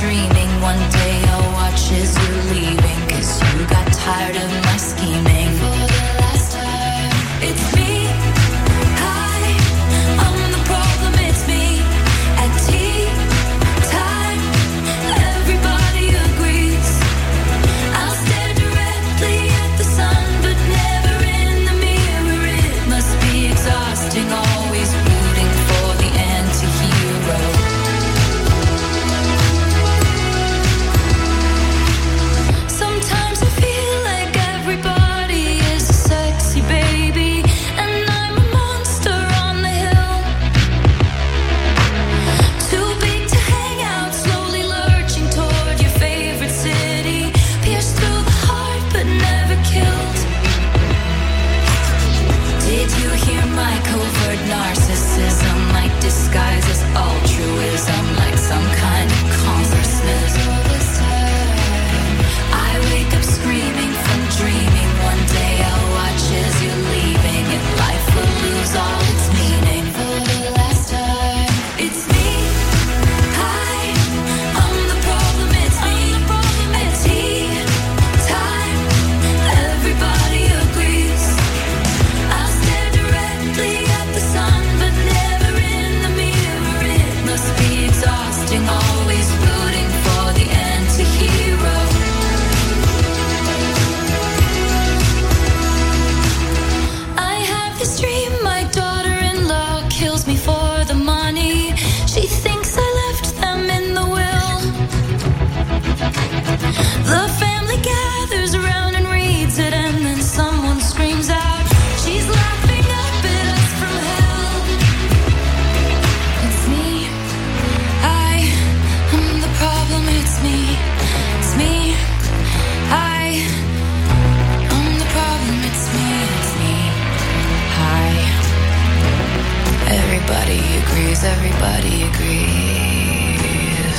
dreaming. One day I'll watch as you're leaving, 'cause you got tired of my scheming. For the last time, it's me. Hi, I'm the problem, it's me. At tea time, everybody agrees. I'll stare directly at the sun, but never in the mirror. It must be exhausting, always rooting for the anti-hero. Narcissism, like disguise as altruism, like some kind of consciousness. All this time, I wake up screaming from dreaming. One day I'll watch as you're leaving, and life will lose all its meaning. For the last time, it's me. Hi, I'm the problem, it's me. At tea time, everybody agrees. I'll stare directly at the sun, but never in the mirror. It must be exhausting, always rooting for the anti-hero. I have this dream, my daughter-in-law kills me for the money. She thinks I left them in the will. The family gathers around and reads it, and then someone screams out, she's laughing up at us from hell. It's me. I'm the problem, it's me. It's me. I'm the problem, it's me. It's me. Hi. Everybody agrees, everybody agrees.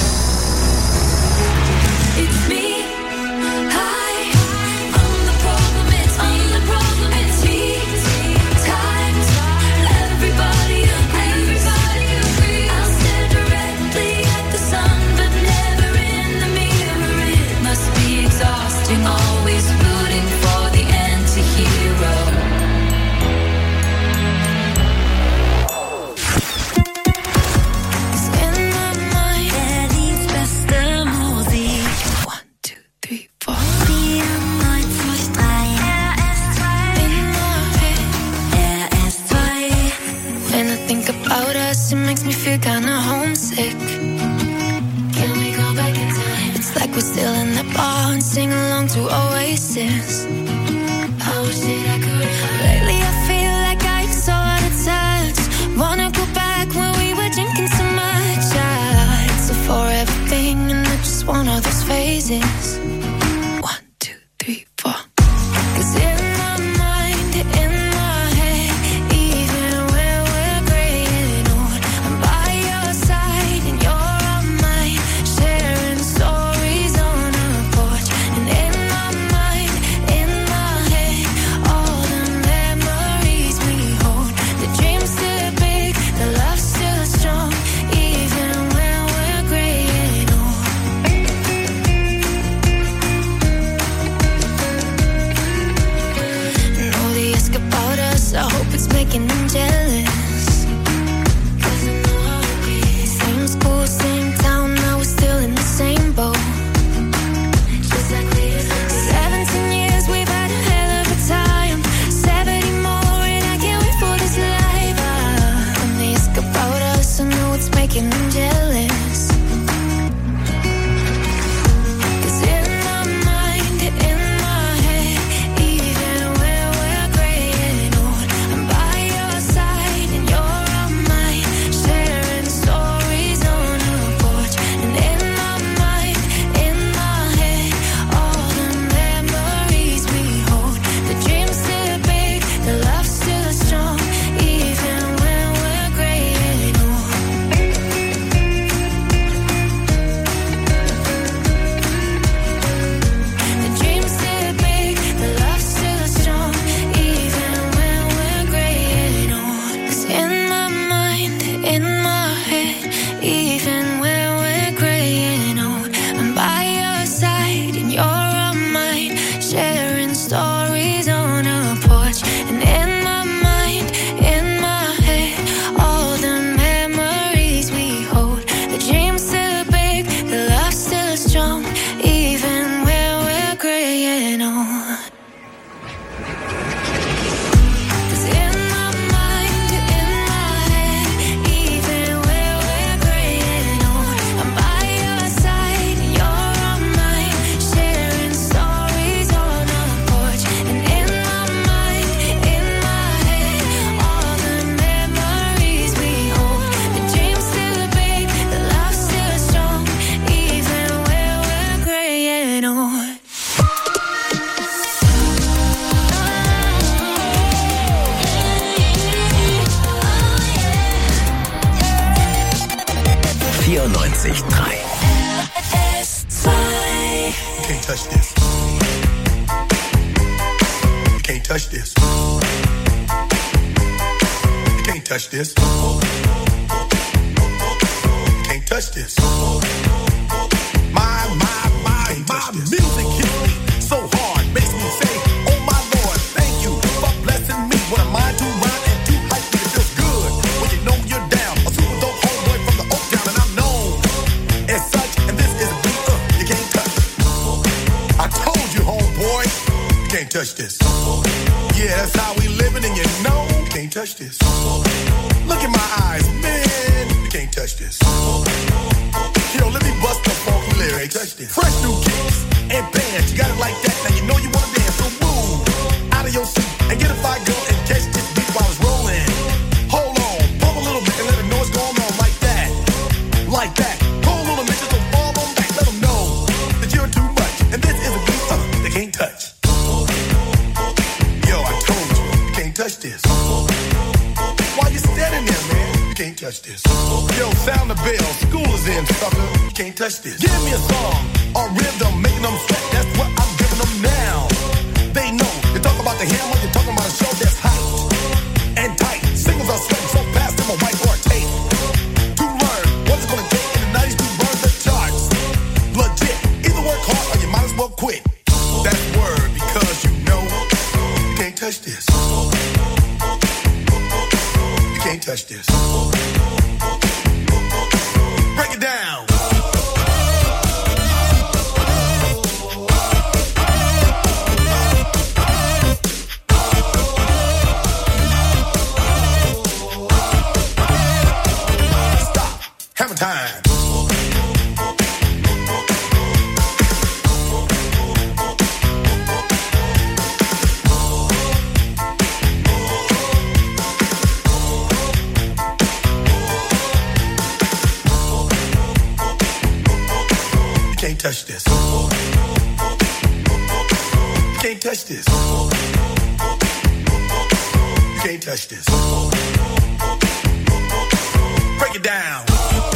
It's me. Hi. I'm the problem, it's me. I'm the problem, it's me. Times, everybody agrees. I'll stare directly at the sun, but never in the mirror. It must be exhausting, always rooting for the anti-hero. In my mind, Eddie's bästa musik. 1, 2, 3, 4. When I think about us, it makes me feel kinda homesick. Can we go back in time? It's like we're still in the bar and sing along to Oasis. I wish that I could. Lately I feel like I'm so out of touch. Wanna go back when we were drinking so much. It's a forever thing, and I just want all those phases. 1, 2, 3, 4. 'Cause in my mind, in my head, even when we're gray and old, I'm by your side and you're on mine, sharing stories on a porch. And in my mind, in my head, all the memories we hold. The dream's still big, the love's still strong, even when we're gray and old. You can't touch this. You can't touch this. You can't touch this. You can't touch this. My music hits me so hard, makes me say, oh my Lord, thank you for blessing me. What a mind to rhyme and to hype me. It feels good when you know you're down. A super dope homeboy from the Oak Town, and I'm known as such. And this is a beat you can't touch. I told you, homeboy, you can't touch this. Yeah, that's how we living, and you know you can't touch this. Look in my eyes, man, you can't touch this. Yo, let me bust the funky lyrics. Fresh new kicks and bands, you got it like that. Now you know you wanna dance, so move out of your seat and get a fire girl and catch this beat while it's rolling. Hold on, pump a little bit and let them know what's going on like that, like that. Pull a little bit, just don't fall on back. Let them know that you're too much, and this is a beat they can't touch. Yo, I told you, you can't touch this. Why you standing there, man? You can't touch this. Yo, sound the bell, school is in, sucker. You can't touch this. Give me a song, a rhythm, making them sweat. That's what I'm giving them now. They know. You talk about the hammer, you're talking about a show that's hyped and tight. Singles are sweating so fast, I'm a whiteboard tape. To learn what it's gonna take in the 90s to burn the charts. Legit. Either work hard or you might as well quit. That's word, because you know you can't touch this. You can't touch this. Break it down. Stop. Hammer time. Can't touch this. You can't touch this. You can't touch this. Break it down.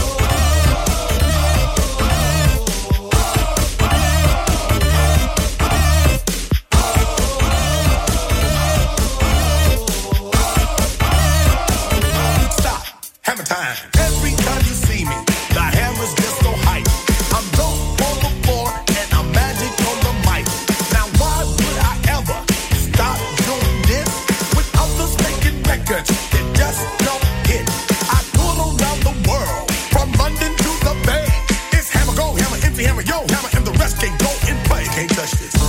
Stop. Hammer time. Every time you see me, the hammer's just so hype. I'm dope on the floor and I'm magic on the mic. Now why would I ever stop doing this with others making records that just don't hit? I tour around the world, from London to the Bay. It's hammer, go hammer, empty hammer, yo hammer, and the rest can go and play. You can't touch this.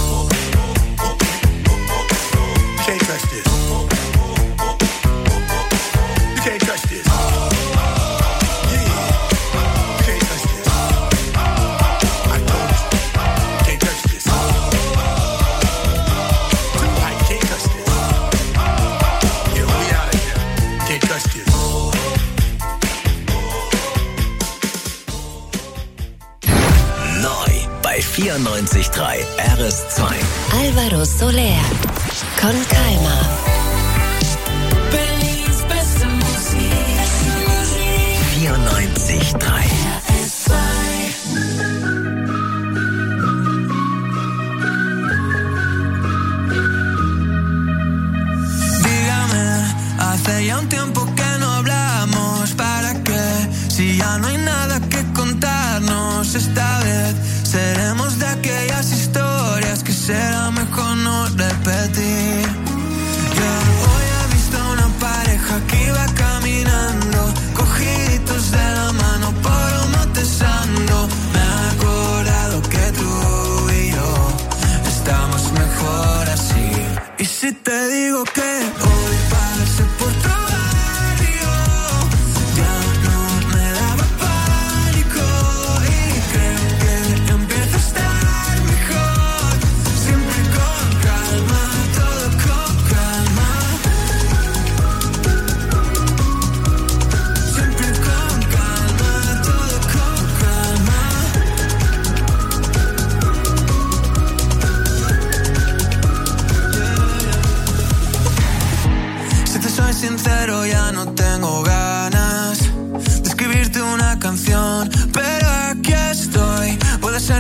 You can't touch this. You can't touch this. Neu bei 94.3 RS2. Alvaro Soler, Con Calma. Berlins beste Musik. 94.3 RS2. Dígame, hace ya un tiempo que no hablamos. ¿Para qué? Si ya no hay nada que contarnos. Esta vez seremos de aquellas historias que será mejor no repetir. Yo hoy he visto a una pareja que iba caminando, cogiditos de la mano por un monte santo. Me he acordado que tú y yo estamos mejor así. Y si te digo que hoy pasé por tu barrio, ya no me daba pánico y creo que empiezo a estar mejor. Siempre con calma, todo con calma. Siempre con calma, todo con calma.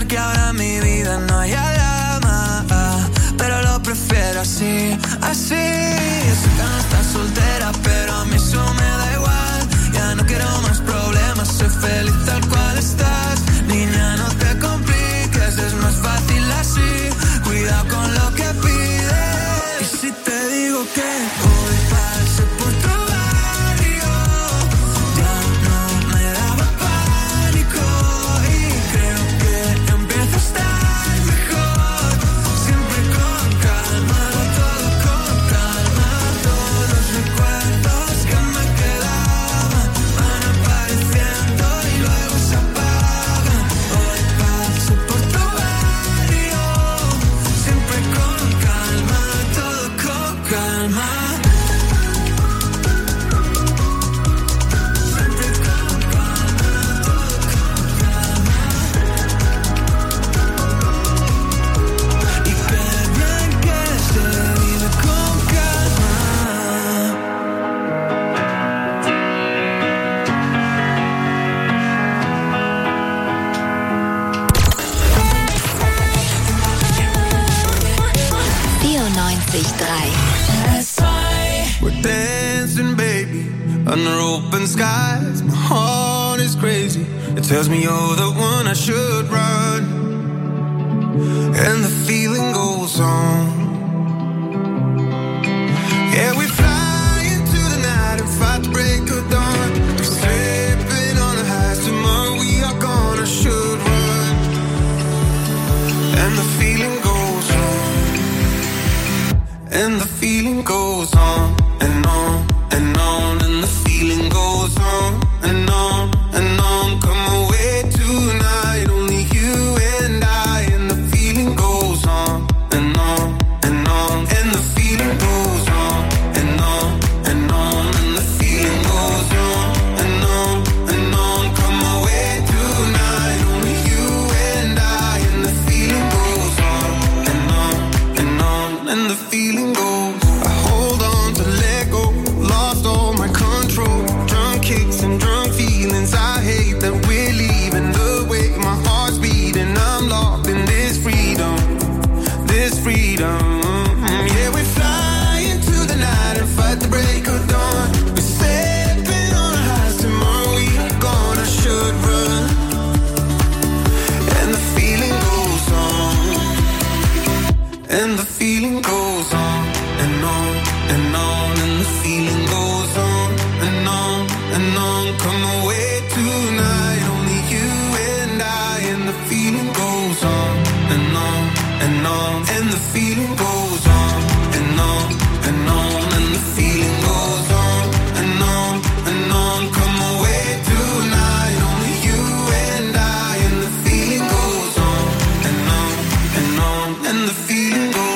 que ahora en mi vida no haya drama, pero lo prefiero así, así. Sé que no estás soltera, pero a mí eso me da igual. Ya no quiero más problemas, soy feliz tal cual estás. Niña, no te compliques, es más fácil así. Cuidado con lo que pides. Y si te digo que hoy pasé por tu barrio, ya no me daba pánico. Y creo que empiezo a estar mejor. Siempre con calma, todo con calma. Todos los recuerdos que me quedaban van apareciendo y luego se apagan. Hoy paso por tu barrio, siempre con calma, todo con calma. Siempre con calma, todo con calma. Y qué bien que se vive con calma. We're dancing, baby, under open skies. My heart is crazy. It tells me you're the one I should run. And the feeling goes on. Yeah, we fly into the night and fight the break of dawn. We're slipping on the highs. Tomorrow we are gonna should run. And the feeling goes on. And the feeling goes on and on and on, and the feeling goes on and on and on. Come away tonight, only you and I, and the feeling goes on and on and on, and the feeling goes on and on and on, and the feeling goes on and on and on. Come away tonight, only you and I, and the feeling goes on and on and on, and the feeling goes. I hold on to let go, lost all my control. Drunk kicks and drunk feelings, I hate that we're leaving. The way my heart's beating, I'm locked in this freedom, this freedom. Yeah, we fly into the night and fight the break of dawn. We're stepping on the highs, tomorrow we are gonna should run. And the feeling goes on, and the feeling goes on and on and on, and the feeling goes on and on and on. Come away tonight, only you and I, and the feeling goes on and on and on, and the feeling goes on and on and on, and the feeling goes on and on and on. Come away tonight, only you and I, and the feeling goes on and on and on, and the feeling goes.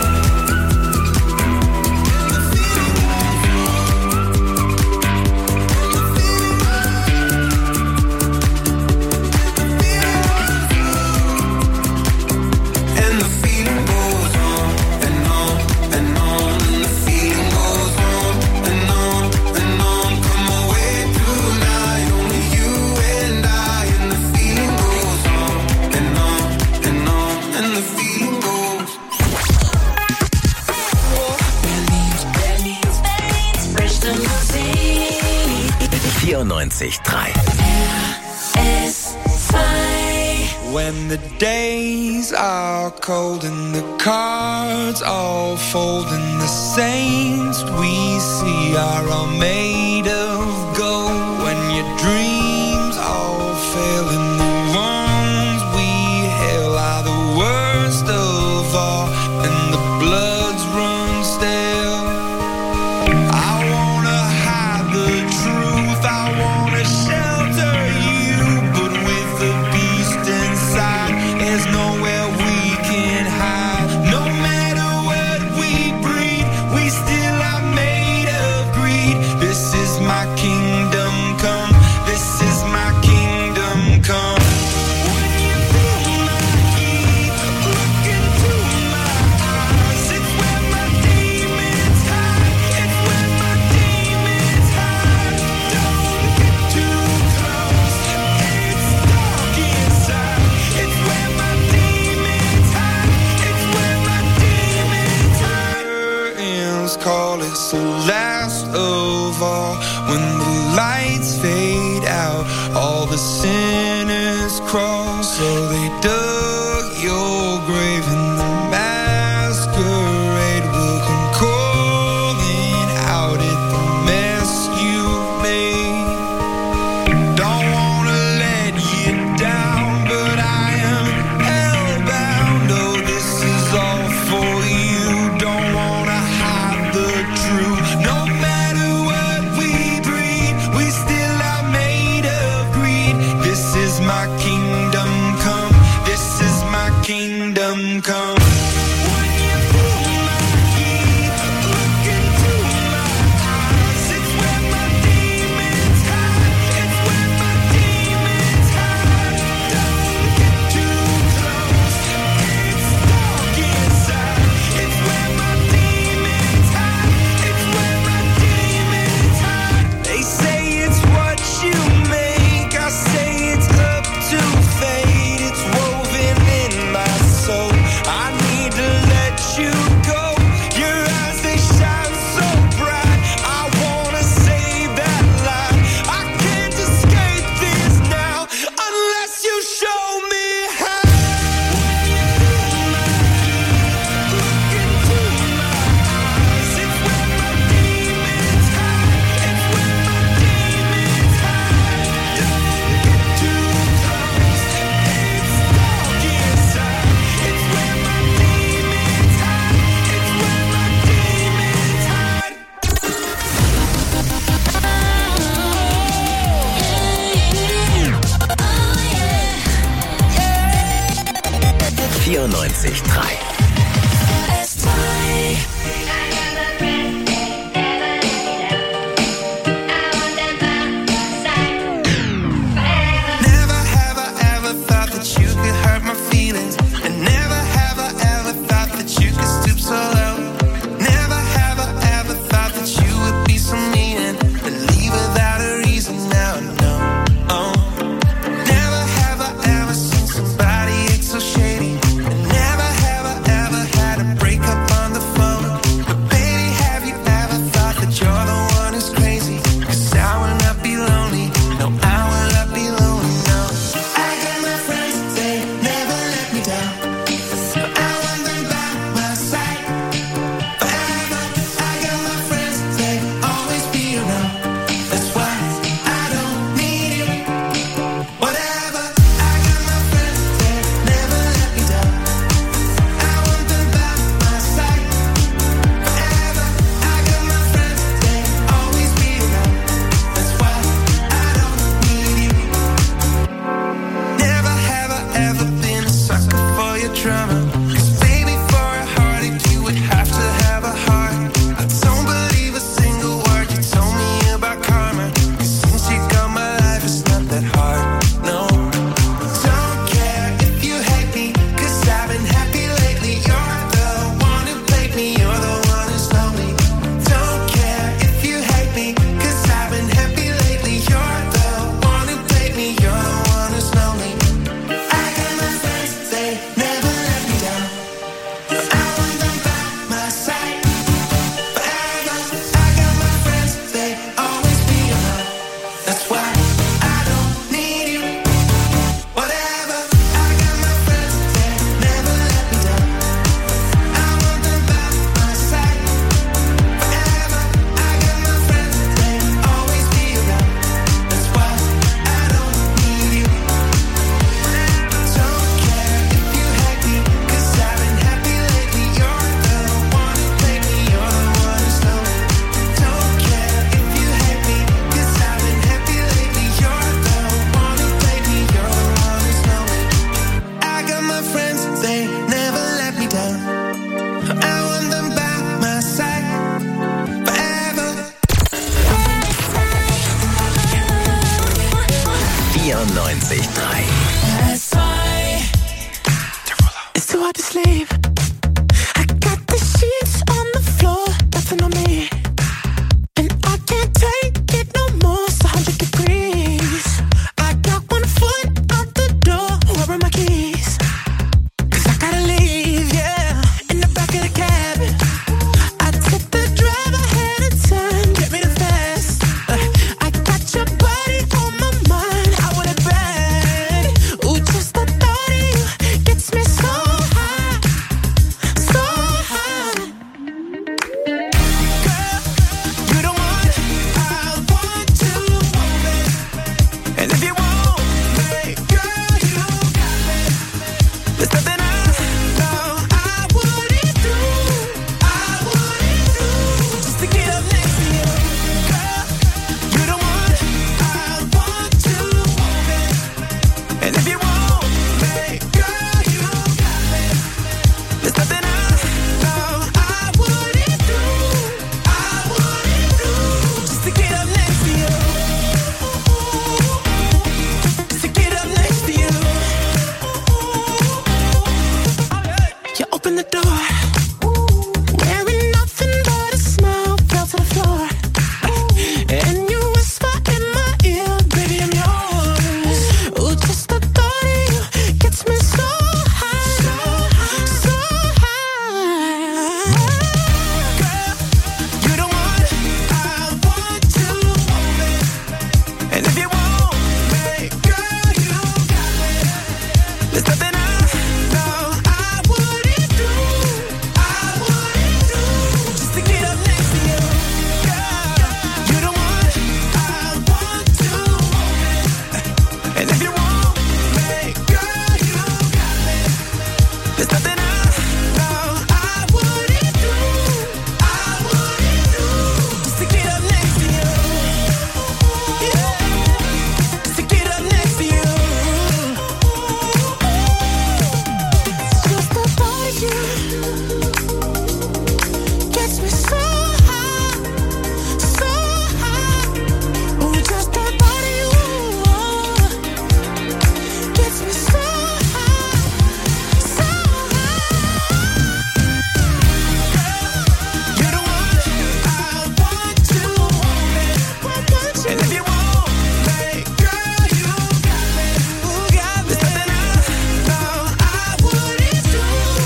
And the feeling goes on and on and on, and the feeling goes on and on and on. Come away tonight, only you and I, and the feeling goes on and on and on, and the feeling goes. Berlin's frisch Musik. 94.3 When the days are cold and the cards all fold, and the saints we see are all made of gold. When your dreams all fail and the ones we hail are the worst of all, and the bloods run stale. I wanna hide the truth, I wanna shelter you, but with the beast inside, there's nowhere we can hide. No matter what we breed, we still are made of greed. This is So they dug your grave and the masquerade will come calling out at the mess you made. Don't wanna let you down, but I am hellbound. Oh, this is all for you. Don't wanna hide the truth. No matter what we breed, we still are made of greed. This is my kingdom come. This is my kingdom come. When you pull my key, look into my eyes. It's where my demons hide. It's where my demons hide. Don't get too close. It's dark inside. It's where my demons hide. It's where my demons hide. They say it's what you make. I say it's up to fate. It's woven in my soul. I need to let you go. Your eyes, they shine so bright. I wanna save that light. I can't escape this now unless you show me how. Look into my eyes. It's where my demons hide. It's where my demons hide. Don't get too close. It's dark inside. It's where my demons hide. It's where my demons hide. 94.3. Never have I ever thought that you could hurt my feelings. And never have I ever thought that you could stoop so low. Never have I ever thought that you would be so mean and leave without a reason. Now I know. Oh. Never have I ever seen somebody act so shady. And never have I ever had a breakup on the phone. But baby, have you ever thought that you're the one who's crazy? 'Cause I will not be lonely. No, I will not be lonely, no. I got my friends, they open the door. Wearing nothing but a smile, fell to the floor. And you whisper in my ear, baby, I'm yours. Ooh, just the thought of you gets me so high, so high. Girl, you're the one I want to hold it. And if you want me, girl, you got me. There's nothing I know I wouldn't do just to get up next to you. Girl, you're the one I want to hold it. And if you want me, girl, you got me. There's nothing I know I wouldn't do just to get up next to you. Yeah, just to get up next to you. Just the thought of you gets me so high, so high. Ooh, just the thought of you gets me so high, so high. You're the one I want to hold it. And if you want me, girl, you got me. There's nothing I know I wouldn't do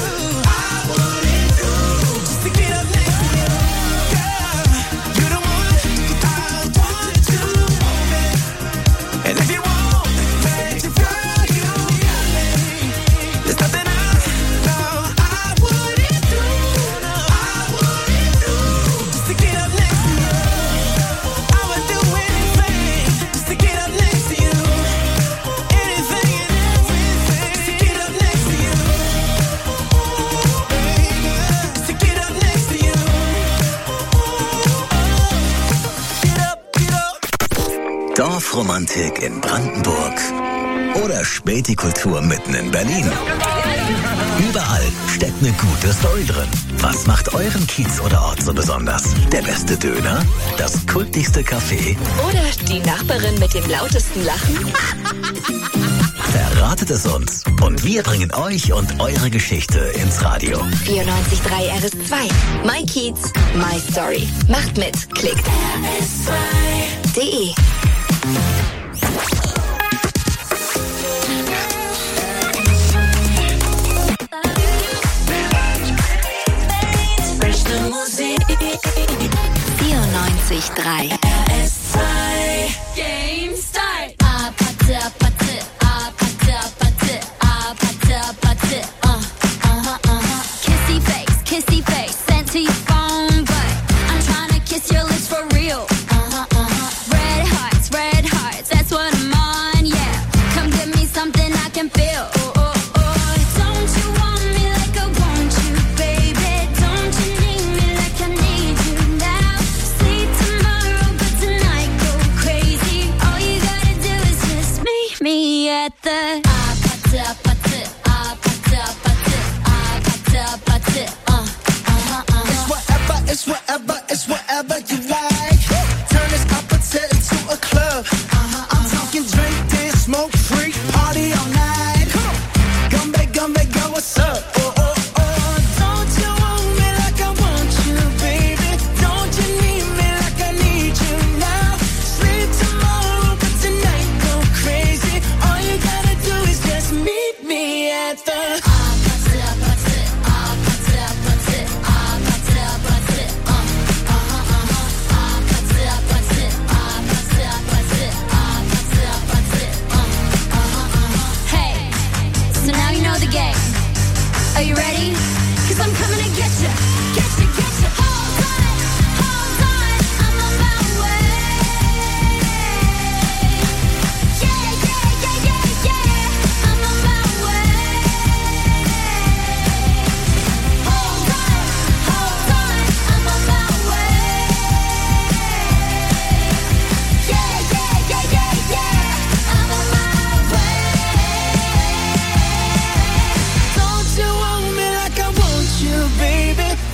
just to get up next to you. Girl, you're the one I want to hold it. And if you want me, girl, you got me. There's nothing I know I wouldn't do just to get up next to you. I would do anything just to get up next to you. Anything and everything just to get up next to you. Just to get up next to you. Get up, get up. Dorfromantik in Brandenburg oder Spätikultur mitten in Berlin. Überall steckt eine gute Story drin. Was macht euren Kiez oder Ort so besonders? Der beste Döner? Das kultigste Café? Oder die Nachbarin mit dem lautesten Lachen? Verratet es uns und wir bringen euch und eure Geschichte ins Radio. 94.3 RS2. My Kiez, my Story. Macht mit. Klickt rs2.de. Fresh Musik. 94.3 RS2. Game start. Kissy face, sent to your phone, but I'm tryna kiss your lips for real. Red hearts, that's what I'm on, yeah. Come give me something I can feel. Don't you want me like I want you, baby? Don't you need me like I need you now? Sleep tomorrow, but tonight go crazy. All you gotta do is just meet me at the It's whatever you like. Turn this opposite into a club. I'm talking drink, dance, smoke, free, party all night. Gumbe, go, what's up? Don't you want me like I want you, baby? Don't you need me like I need you now? Sleep tomorrow, but tonight go crazy. All you gotta do is just meet me at the Are you ready? 'Cause I'm coming to get you. Hold on, I'm on my way. Yeah, I'm on my way. Hold on, I'm on my way. Yeah, I'm on my way. Don't you want me like I want you, baby?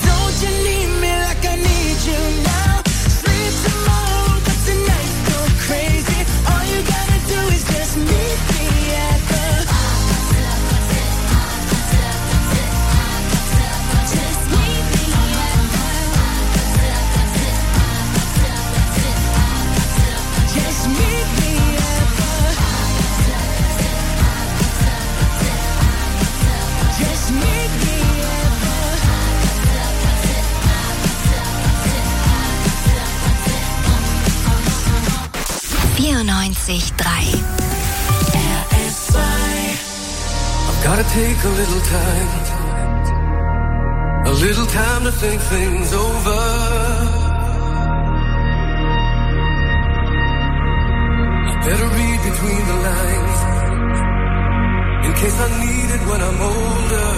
94.3 RS2. I've gotta take a little time to think things over. I better read between the lines in case I need it when I'm older.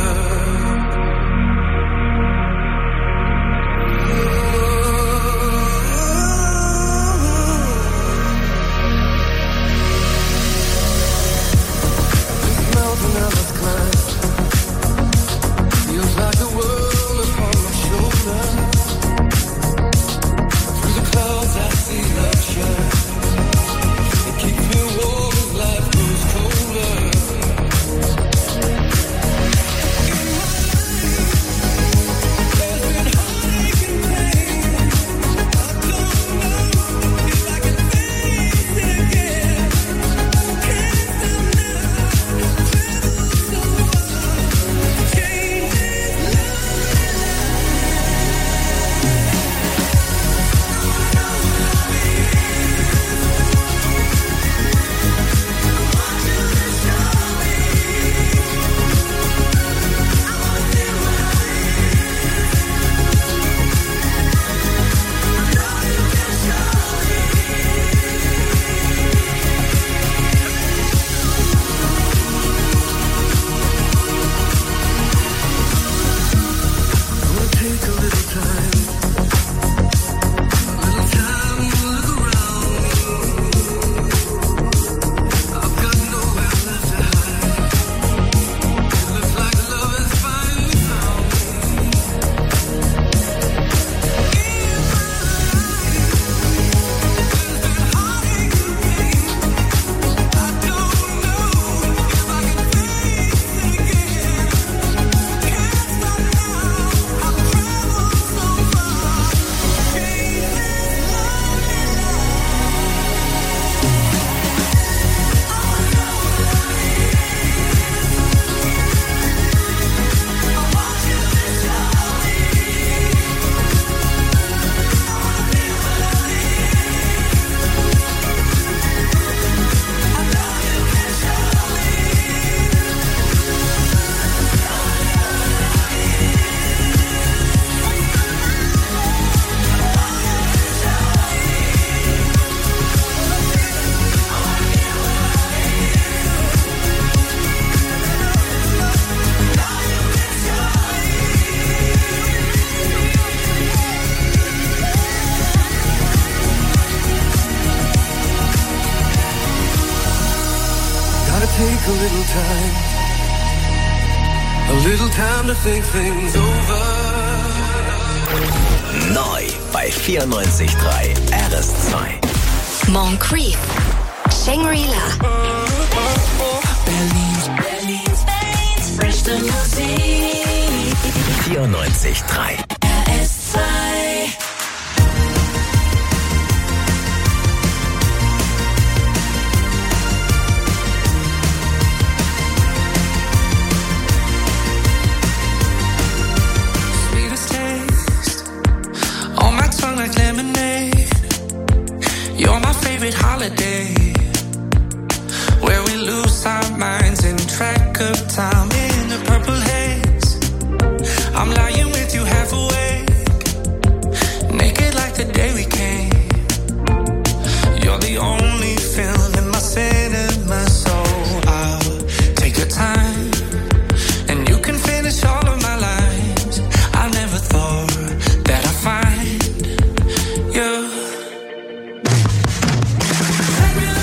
A little time to think things over. Neu bei 94.3 RS2. Moncrief, Shangri-La. Berlin's freshste Musik. 94.3 RS2. Like lemonade, you're my favorite holiday, where we lose our minds in track of time in the purple haze. I'm lying with you half awake, naked like the day we came. You're the only film in my cinema, so I'll take your time, and you can finish all of my lines. I never thought that I'd find you.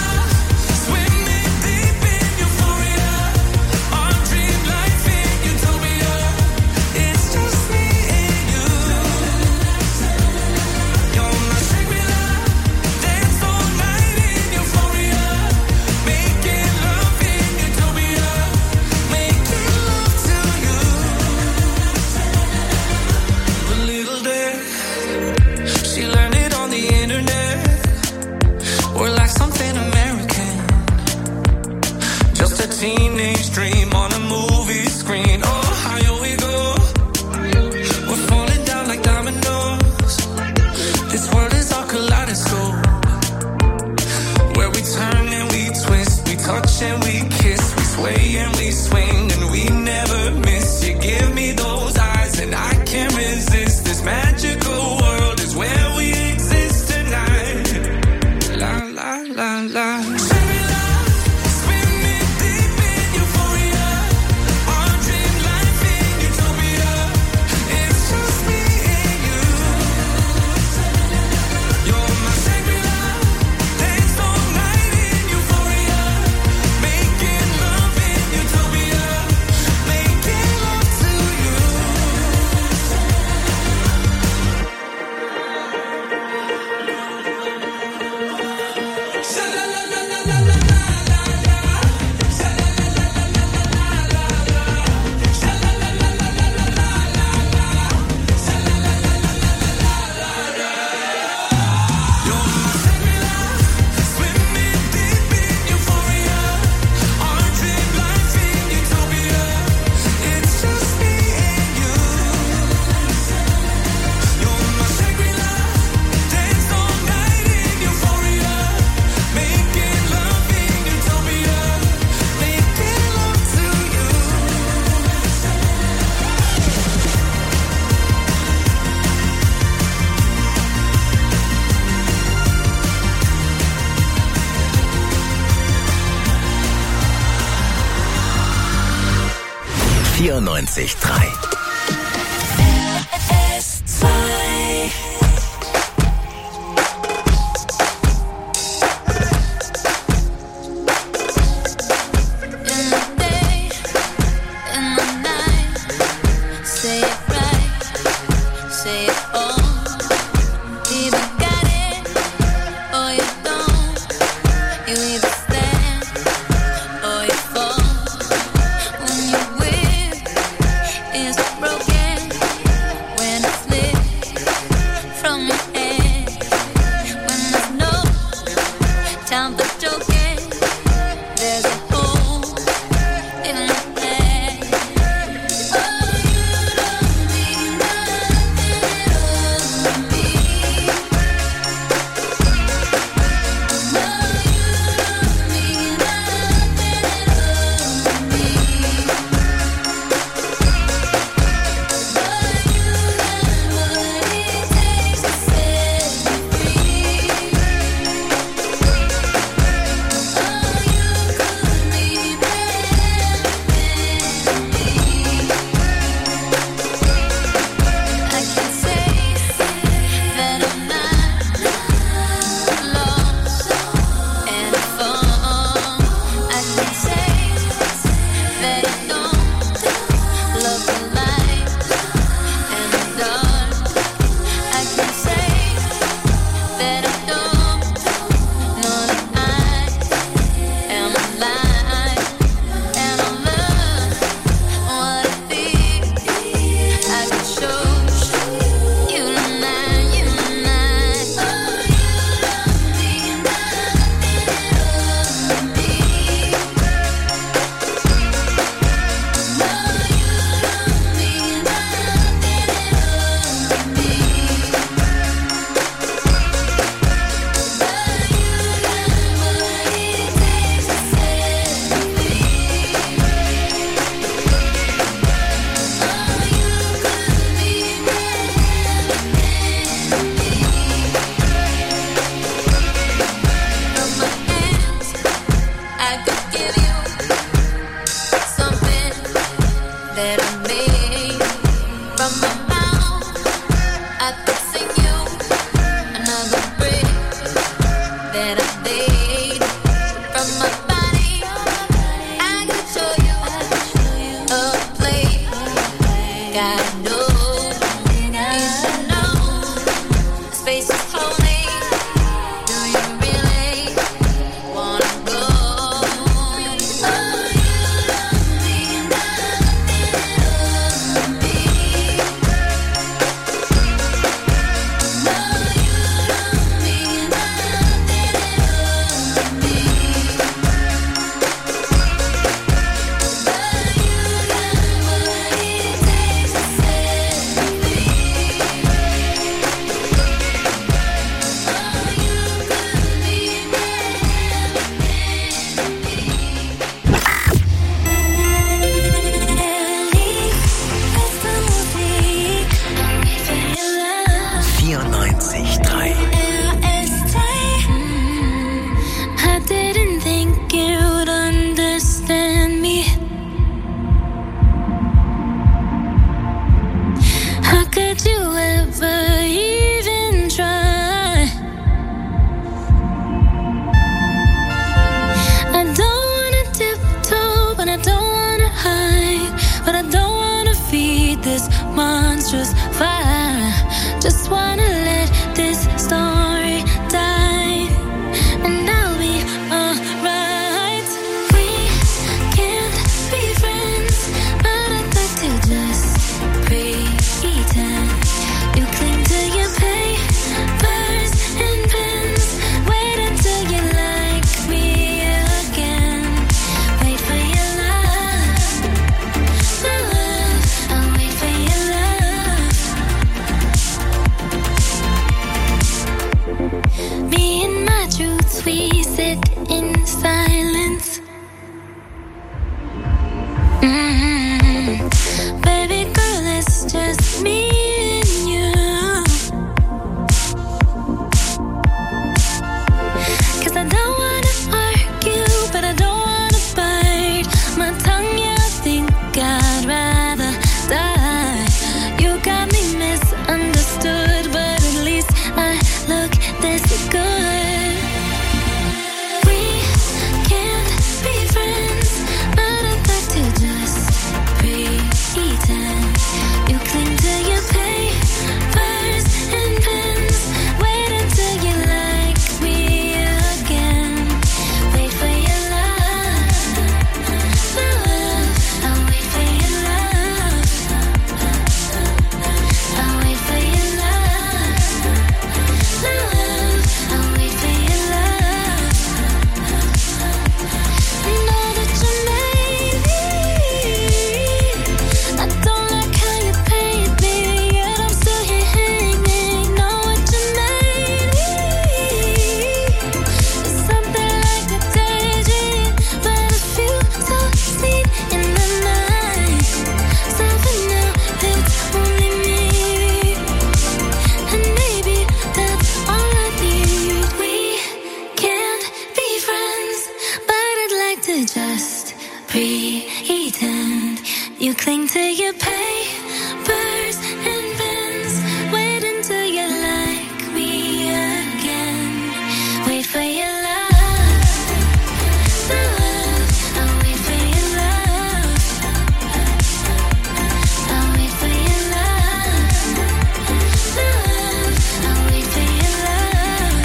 94.3. You cling to your papers and pens. Wait until you like me again. Wait for your love. I'll wait for your love. I'll wait for your love. I'll wait for your love.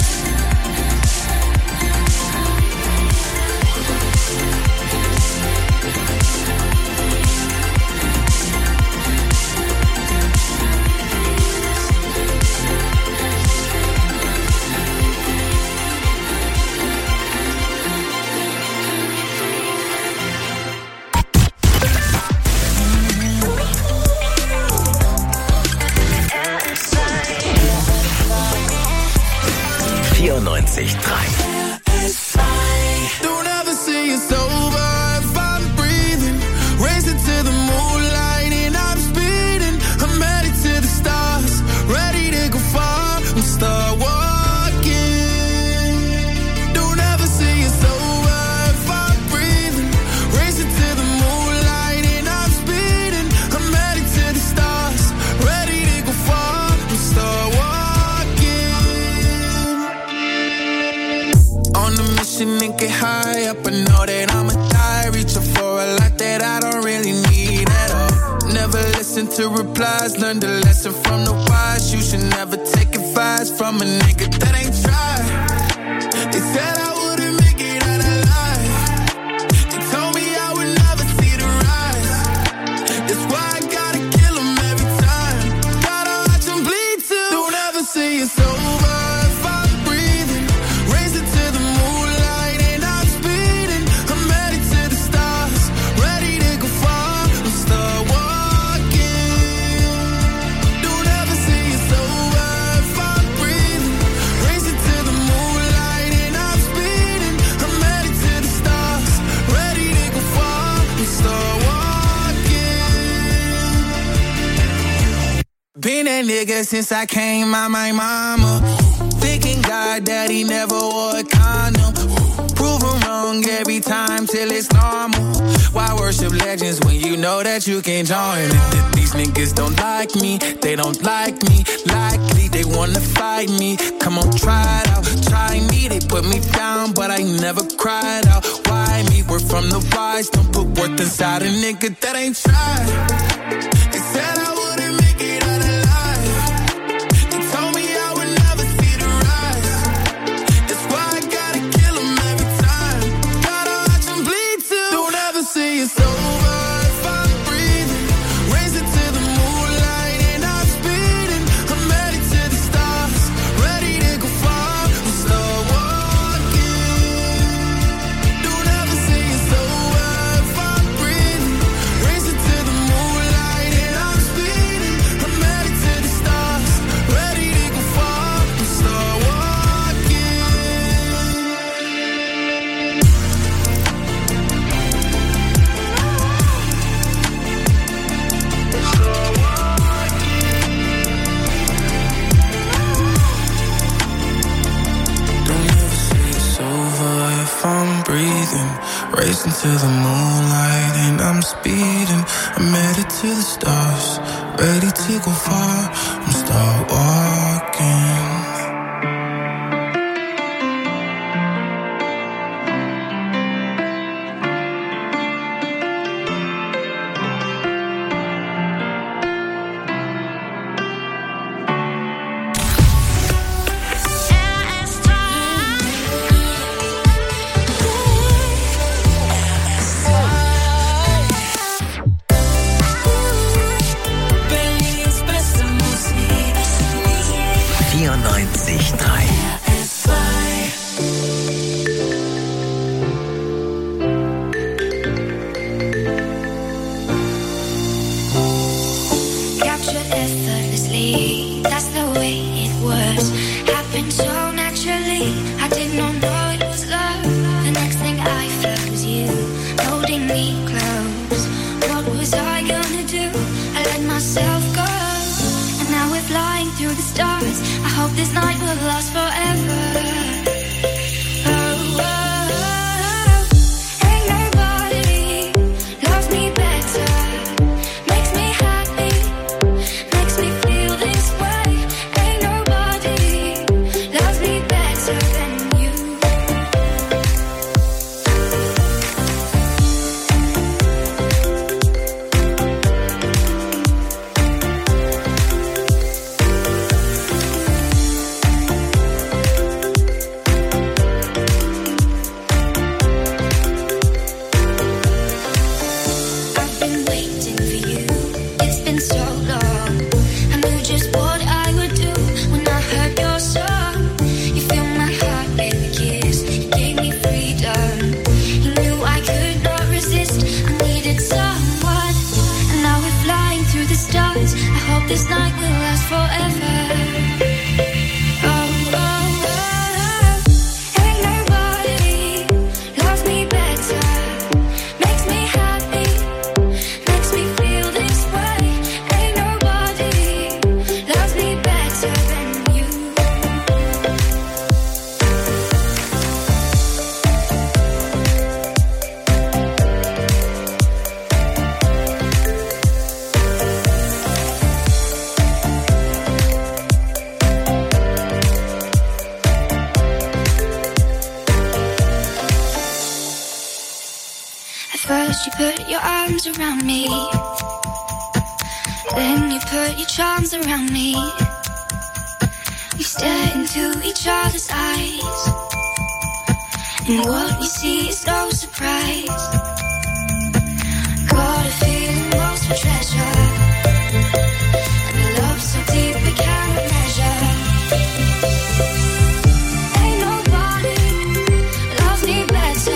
Don't ever say it's over if I'm breathing. Racing to the moonlight and I'm speeding. I'm headed to the stars, ready to go far and start walking. Don't ever say it's over if I'm breathing. Racing to the moonlight and I'm speeding. I'm headed to the stars, ready to go far and start walking. On a mission and get high up, I know that I'ma die. Reaching for a lot that I don't really need at all. Never listen to replies, learn the lesson from the wise. You should never take advice from a nigga that ain't tried. They said I wouldn't make it out alive. They told me I would never see the rise. That's why I gotta kill 'em every time. Gotta watch 'em bleed too. Don't ever say it's over if I'm breathing. Racing to the moonlight and I'm speeding. I'm headed to the stars, ready to go far and start walking. Don't ever say it's over if I'm breathing. Racing to the moonlight and I'm speeding. I'm headed to the stars, ready to go far and start walking. Been that nigga since I came out my mama. Thinking God that he never wore a condom. Proven wrong every time till it's normal. Why worship legends when you know that you can't join it? These niggas don't like me, they don't like me. Likely they wanna fight me. Come on, try it out, try me. They put me down, but I never cried out. Why me? We're from the wise, don't put worth inside a nigga that ain't tried. They said I wouldn't make it out alive. They told me I would never see the rise. That's why I gotta kill 'em every time. Gotta watch 'em bleed too. Don't ever say it's over if I'm breathing. Racing to the moonlight and I'm speeding. I'm headed to the stars, ready to go far and start walking. Don't ever say it's over if I'm breathing. Racing to the moonlight and I'm speeding. I'm headed to the stars, ready to go far and start walking. Don't ever say it's over if I'm breathing. Racing to the moonlight and I'm speeding. I'm headed to the stars, ready to go far and start walking. Berlin's beste Musik. 94,3. Captured effortlessly, that's the way it was. Happened so naturally, I did not know it was love. The next thing I felt was you, holding me close. What was I gonna do? I let myself go. And now we're flying through the stars. I hope this night will last forever. Oh, oh, oh. Ain't nobody loves me better. this night will last forever. You put your arms around me, then you put your charms around me. We stare into each other's eyes, and what we see is no surprise. Got a feeling lost for treasure, and a love so deep we cannot measure. Ain't nobody loves me better.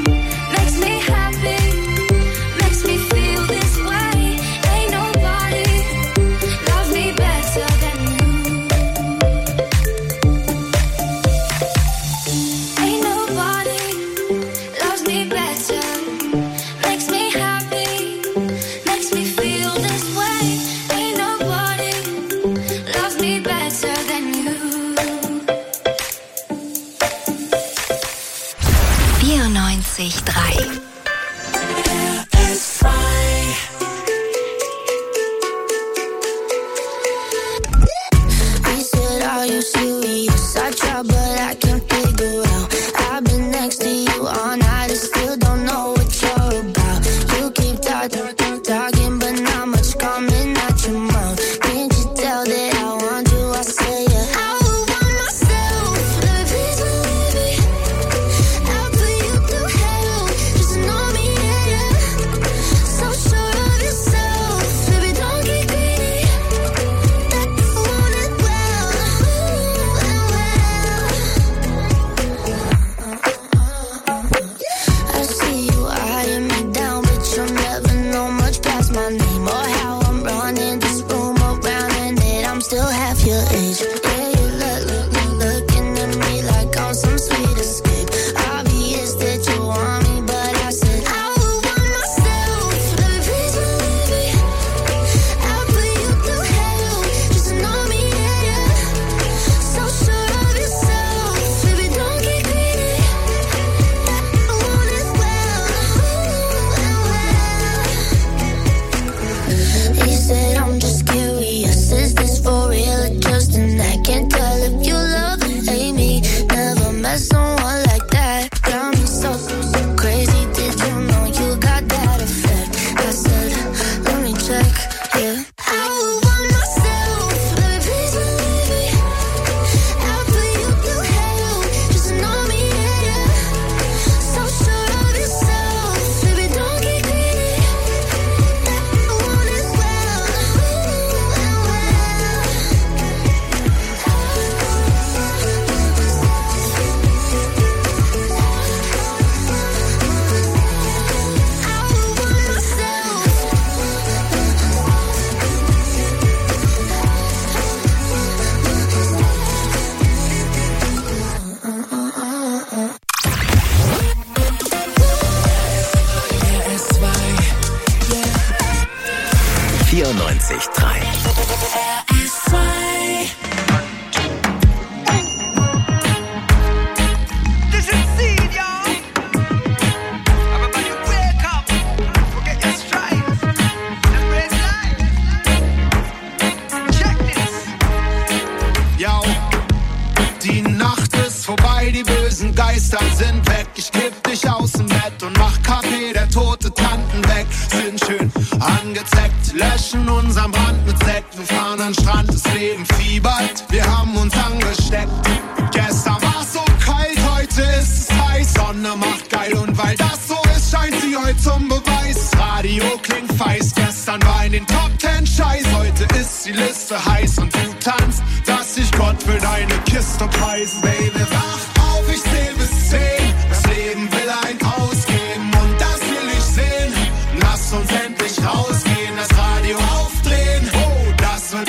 Baby, wach auf, ich zähl bis 10. Das Leben will ein ausgeben und das will ich sehen. Lass uns endlich rausgehen, das Radio aufdrehen. Oh, das wird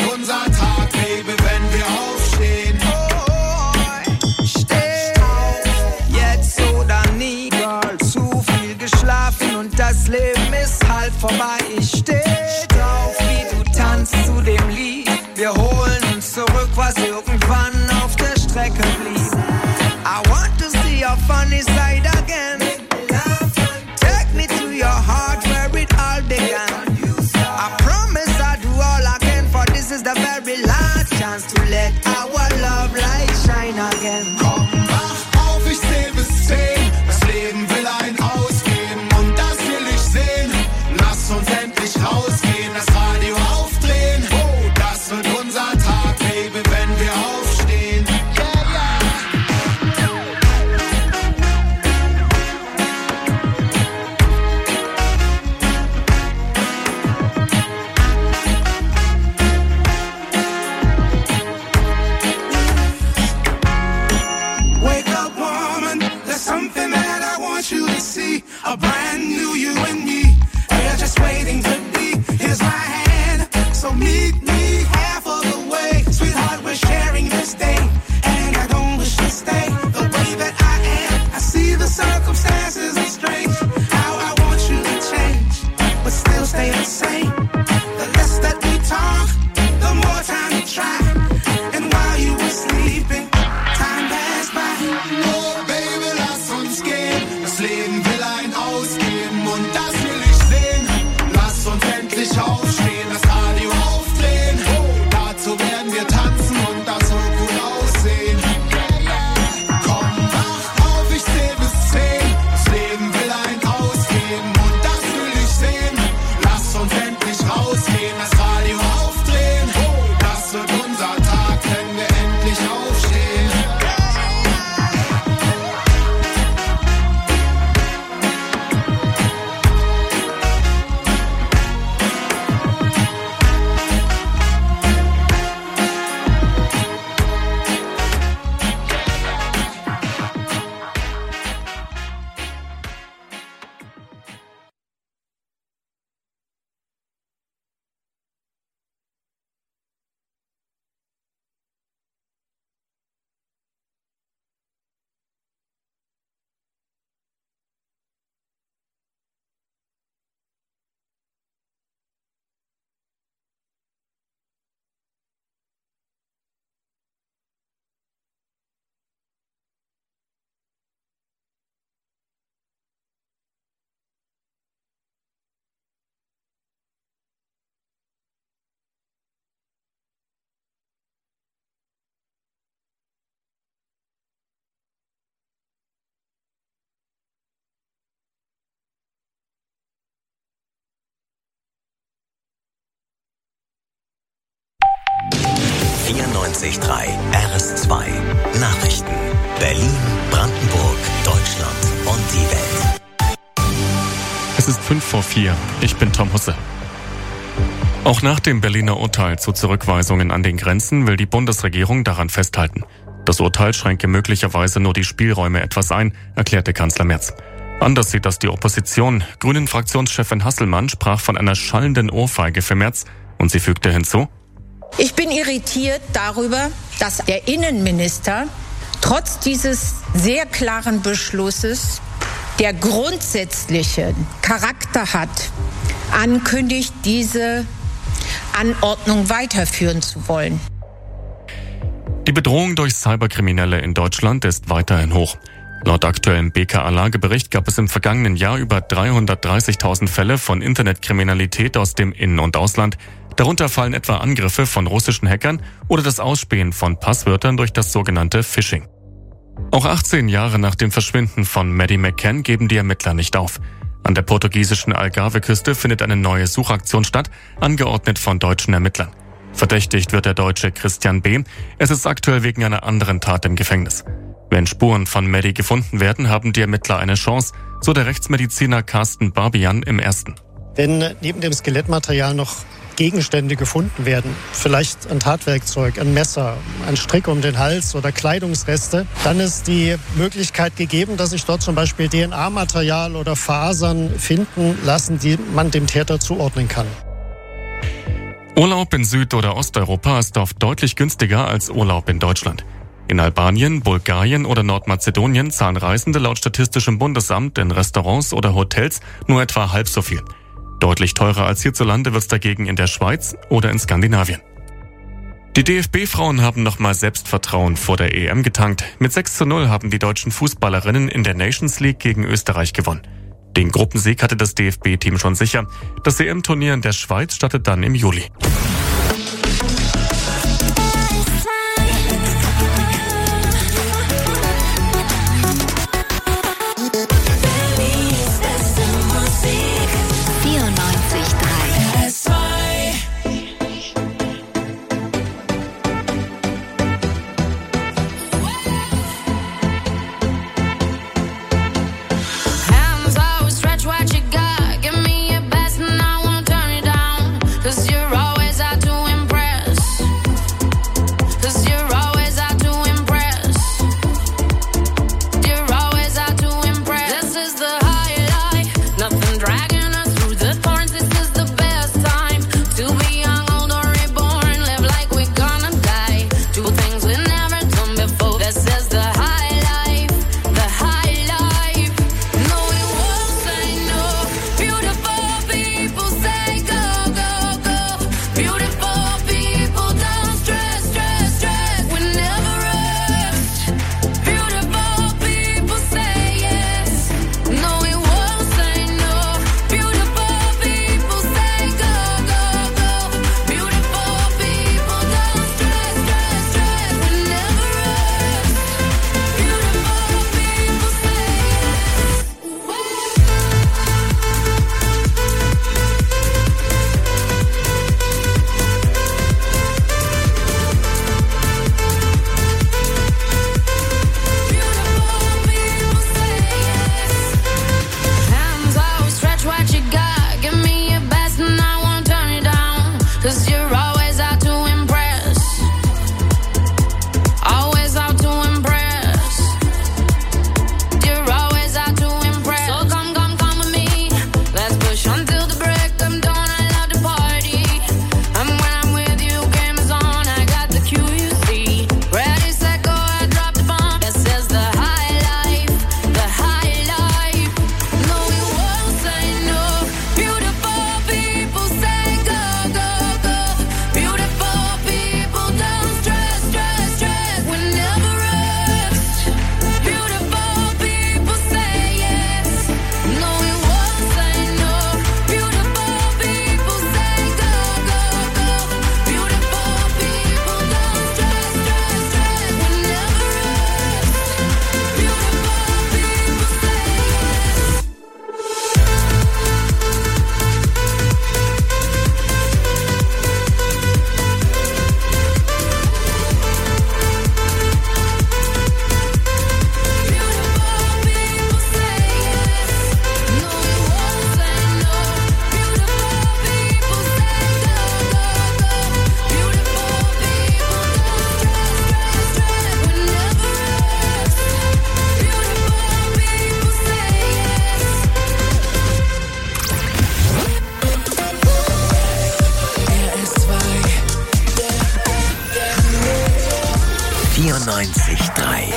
endlich rausgehen, das Radio aufdrehen. Oh, das wird unser Tag, Baby, wenn wir aufstehen. A brand new you and me, we're just waiting to be. Here's my hand, so meet me half of the way. Sweetheart, we're sharing this day, and I don't wish to stay the way that I am. I see the circumstances are strange, how I want you to change, but still stay the same. The less that we talk, the more time we try. And while you were sleeping, time passed by. Oh, Baby, lass uns gehen, das Leben will ein ausgeben und das will ich sehen. Lass uns endlich aufstehen, das Radio aufdrehen. Dazu werden wir tanzen und das so gut aussehen. Komm, wach auf, ich zähl bis 10. Das Leben will ein ausgeben und das will ich sehen. Lass uns endlich rausgehen, das Radio aufdrehen. Das wird unser Tag, wenn wir endlich aufstehen. RS2 Nachrichten. Berlin, Brandenburg, Deutschland und die Welt. Es ist 5:04. Ich bin Tom Husse. Auch nach dem Berliner Urteil zu Zurückweisungen an den Grenzen will die Bundesregierung daran festhalten. Das Urteil schränke möglicherweise nur die Spielräume etwas ein, erklärte Kanzler Merz. Anders sieht das die Opposition. Grünen-Fraktionschefin Hasselmann sprach von einer schallenden Ohrfeige für Merz und sie fügte hinzu: Ich bin irritiert darüber, dass der Innenminister trotz dieses sehr klaren Beschlusses, der grundsätzlichen Charakter hat, ankündigt, diese Anordnung weiterführen zu wollen. Die Bedrohung durch Cyberkriminelle in Deutschland ist weiterhin hoch. Laut aktuellem BKA-Lagebericht gab es im vergangenen Jahr über 330.000 Fälle von Internetkriminalität aus dem In- und Ausland. Darunter fallen etwa Angriffe von russischen Hackern oder das Ausspähen von Passwörtern durch das sogenannte Phishing. Auch 18 Jahre nach dem Verschwinden von Maddie McCann geben die Ermittler nicht auf. An der portugiesischen Algarve-Küste findet eine neue Suchaktion statt, angeordnet von deutschen Ermittlern. Verdächtigt wird der Deutsche Christian B. Es ist aktuell wegen einer anderen Tat im Gefängnis. Wenn Spuren von Maddie gefunden werden, haben die Ermittler eine Chance, so der Rechtsmediziner Carsten Barbian im Ersten. Wenn neben dem Skelettmaterial noch Gegenstände gefunden werden, vielleicht ein Tatwerkzeug, ein Messer, ein Strick um den Hals oder Kleidungsreste, dann ist die Möglichkeit gegeben, dass sich dort zum Beispiel DNA-Material oder Fasern finden lassen, die man dem Täter zuordnen kann. Urlaub in Süd- oder Osteuropa ist oft deutlich günstiger als Urlaub in Deutschland. In Albanien, Bulgarien oder Nordmazedonien zahlen Reisende laut Statistischem Bundesamt in Restaurants oder Hotels nur etwa halb so viel. Deutlich teurer als hierzulande wird's dagegen in der Schweiz oder in Skandinavien. Die DFB-Frauen haben nochmal Selbstvertrauen vor der EM getankt. Mit 6:0 haben die deutschen Fußballerinnen in der Nations League gegen Österreich gewonnen. Den Gruppensieg hatte das DFB-Team schon sicher. Das EM-Turnier in der Schweiz startet dann im Juli. Musik 94.3 94.3.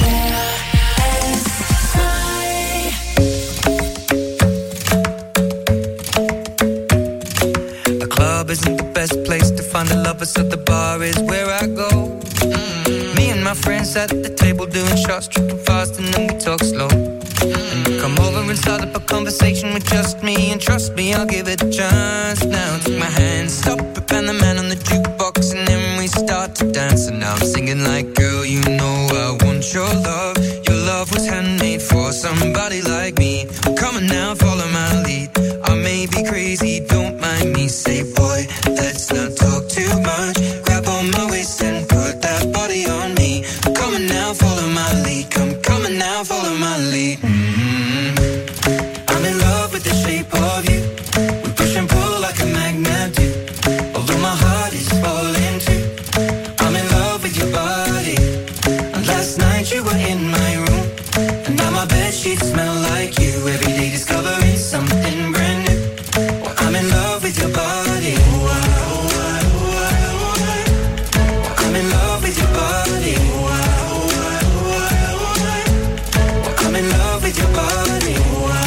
The club isn't the best place to find a lover, so the bar is where I go. Me and my friends at the table doing shots, tripping fast, and then we talk slow. And you come over and start up a conversation with just me, and trust me, I'll give it a chance. Now take my hand, stop it, and the man on the jukebox, and then we start to dance. And now I'm singing like, girl, you know I want your love. Your love was handmade for somebody like me. Come on now, follow my lead. I may be crazy, don't mind me. Say, boy, let's not talk too much. Grab on my waist and put that body on me. Come on now, follow my lead. Come on now, follow my lead. I'm in love with the shape of you. We push and pull like a magnet do. Although my heart is falling too. I'm in love with your body. And last night you were in my room, and now my bedsheets smell like you. Every day discovering something brand new. Well, I'm in love with your body. I'm in love with your body. I'm in love with your body.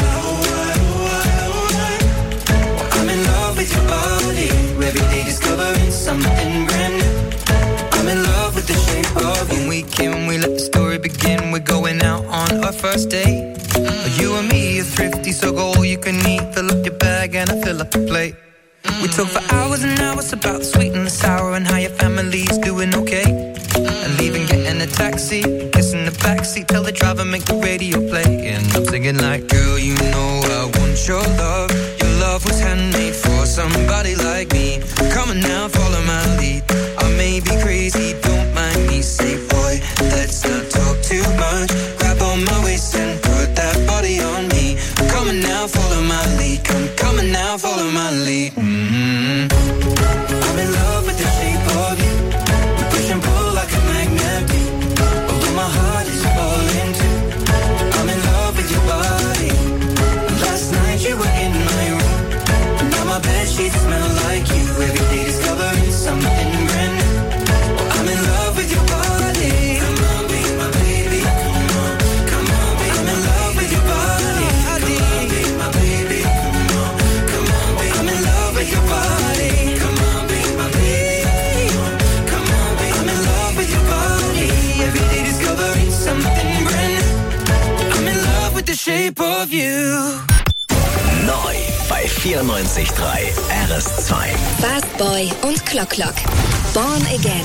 I'm in love with your body. Every day discovering something brand new. I'm in love with the shape of you. When we came, we let the story begin. We're going out on our first date. You and me are thrifty, so go all you can eat. Fill up your bag and I fill up the plate. We talk for hours and hours about the sweet and the sour and how your family's doing okay. And leaving, getting a taxi, kissing the backseat, tell the driver make the radio play. And I'm singing like, girl, you know I want your love. Your love was handmade for somebody like me. Come on now, follow my lead. I may be crazy, don't mind me. Say, boy, let's not talk too much. Grab on my waist and put that body on me. Come on now, follow my lead. Come on now, follow my lead. I'm in love with the shape of you. We push and pull like a magnet do. Although my heart is falling too. I'm in love with your body. Last night you were in my room, and now my bedsheets smell like you. Every day discovering something brand new. Well, I'm in love with your body. Come on, be my baby. Come on, come on, be I'm in love with your body. Come on, be my baby. Come on, come on, be I'm in love with your body. Come on, be my baby. Come on, be I'm in love with your body. Every day discovering something brand new. I'm in love with the shape of you. Neu bei 94.3 RS2. Fast Boy und Clock Clock. Born Again.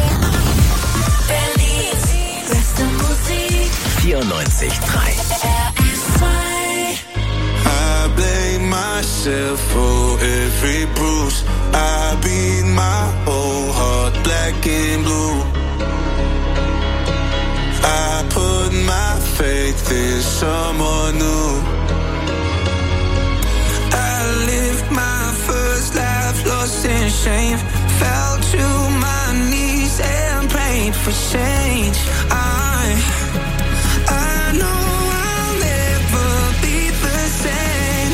94.3 I blame myself for every bruise. I beat my whole heart black and blue. I put my faith in someone new. I lived my first life lost in shame. Fell to my knees and prayed for change. I know I'll never be the same.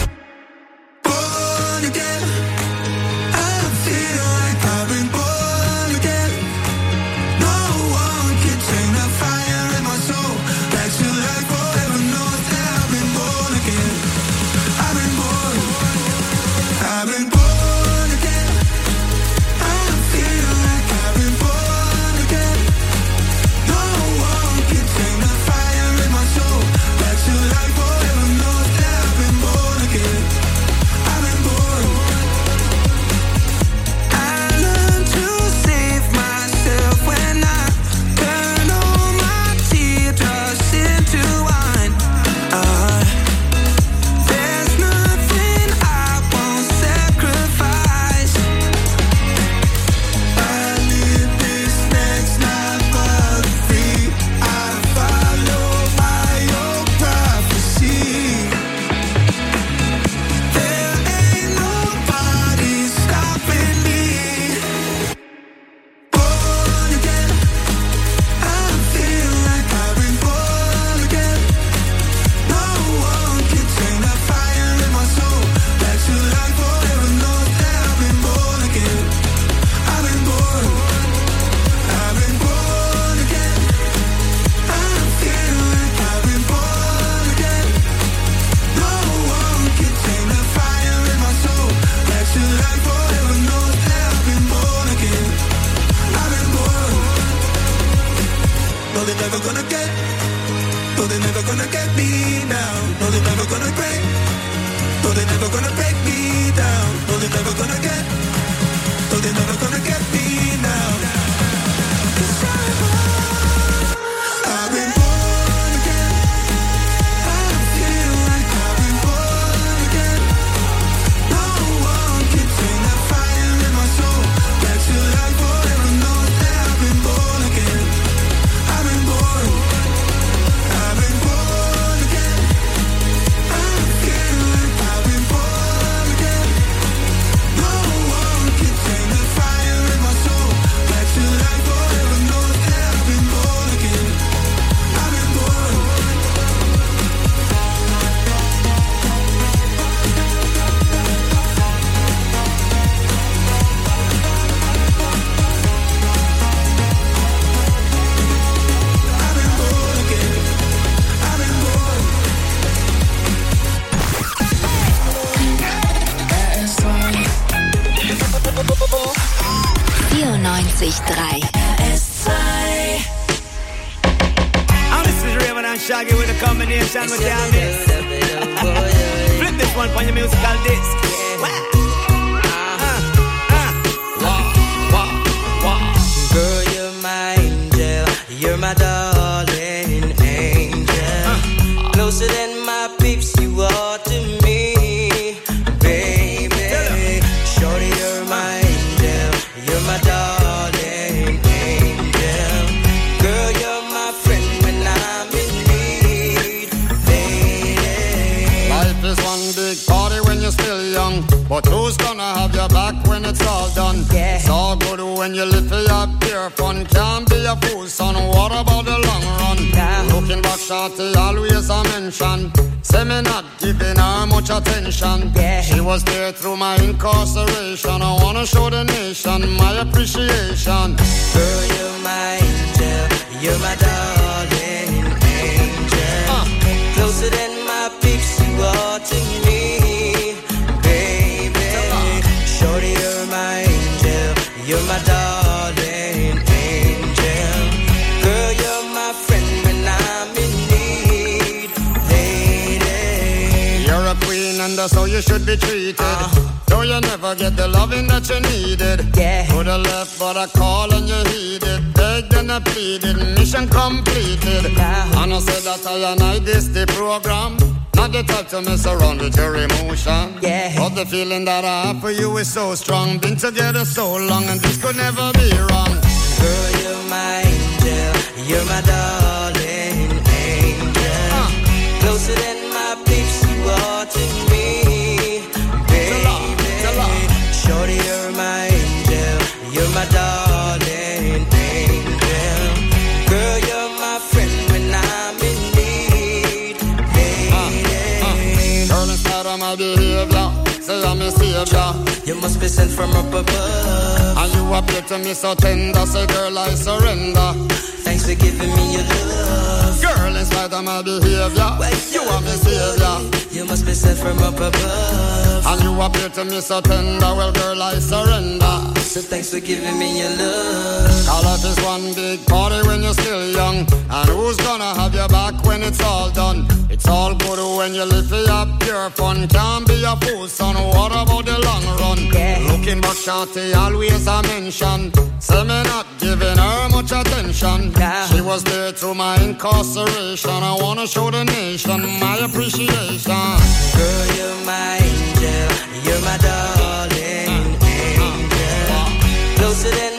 Born again, I feel like I've been born again. No one can tame the fire in my soul. Back to life forever knows that I've been born again. I've been born again. I feel like I've been born again. No one never gonna get. No, they're never gonna get me now. No, they're never gonna break. No, they're never gonna break me down. No, they're never gonna get. No, they're never gonna get me now. 'Cause I've been born again. I feel like I've been born again. No one can turn that fire in my soul back to life forever. Knows that I've been born again. I've been born. I've been born again. I feel like I've been born again. No one can turn the fire in my soul back to life forever. Knows that I've been born again. I've been born. I've been born again. I've been born. And this is Raven and Shaggy with a combination with y'all mix. Flip this one on your musical disc. Girl, you're my angel, you're my darling angel. Closer than my peeps, you are to me, baby. Shorty, you're my angel, you're my darling angel. Girl, you're my friend when I'm in need, baby. Life is one big party when you're still young, but who's gonna have your back when it's all done? It's all good when you live for your pure fun. Can't be a fool, son. What about the long run? Looking back, shorty, always a mention. Say me not giving her much attention. She was there through my incarceration. I wanna show the nation my appreciation. Girl, you're my angel, you're my darling angel. Closer than my peeps, you are to me, baby. Shorty, you're my angel, you're my darling angel. Girl, you're my friend when I'm in need, lady. You're a queen and that's how you should be treated. Though you never get the loving that you needed. Could have left but I call and you heeded. Begged and I pleaded, mission completed. And I said that I and I this the program. Not the type to mess around with your emotion. But the feeling that I have for you is so strong. Been together so long and this could never be wrong. Girl, you're my angel, you're my darling angel. Closer than my peeps, you are to me, baby. Shorty, you're my angel, you're my darling angel. Girl, you're my friend when I'm in need, lady. Girl, in spite of my behavior, say I'm a savior. You must be sent from up above. And you appear to me so tender, say girl I surrender. Thanks for giving me your love. Girl, in spite of my behavior, you are my savior. You must be sent from up above. And you appear to me so tender, well girl I surrender. So thanks for giving me your love. Call life is one big party when you're still young. And who's gonna have your back when it's all done? It's all good when you live for your pure fun. Can't be a fool, son. What about the long run? Looking back, shorty, always a mention. Say me not giving her much attention. She was there through my incarceration. I wanna show the nation my appreciation. Girl, you're my angel, you're my darling angel. Closer than